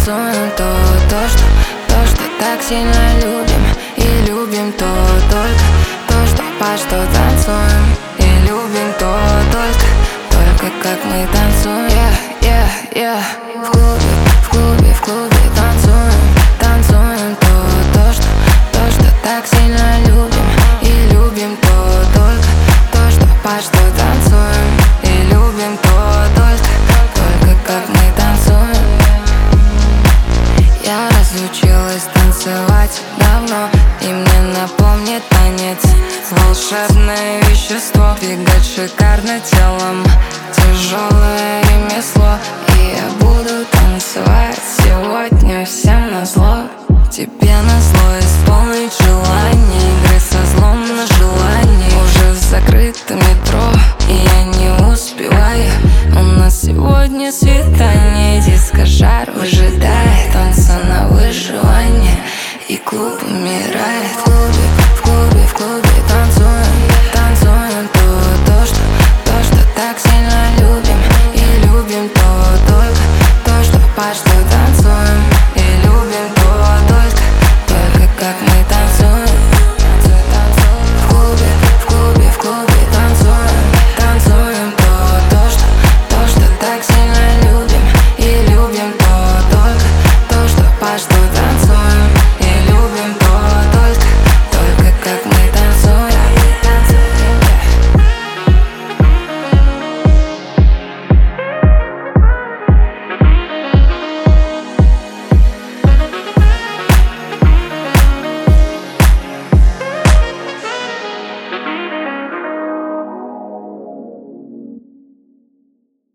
танцуем то, что так сильно любим. И любим то, что по что танцуем. И любим только как мы танцуем. В клубе танцуем то, что так сильно любим. И любим то, что по что танцуем. И любим только как мы танцуем. Я разучилась танцевать давно, и мне напомнит танец волшебное вещество. Двигать шикарно телом, тяжелое ремесло. И я буду танцевать сегодня всем назло. Тебе назло исполнить желание, игры со злом на желание. Уже закрыто метро, и я не успеваю. У нас сегодня свидание, диско-жар выжидает. Танца на выживание, и клуб умирает. В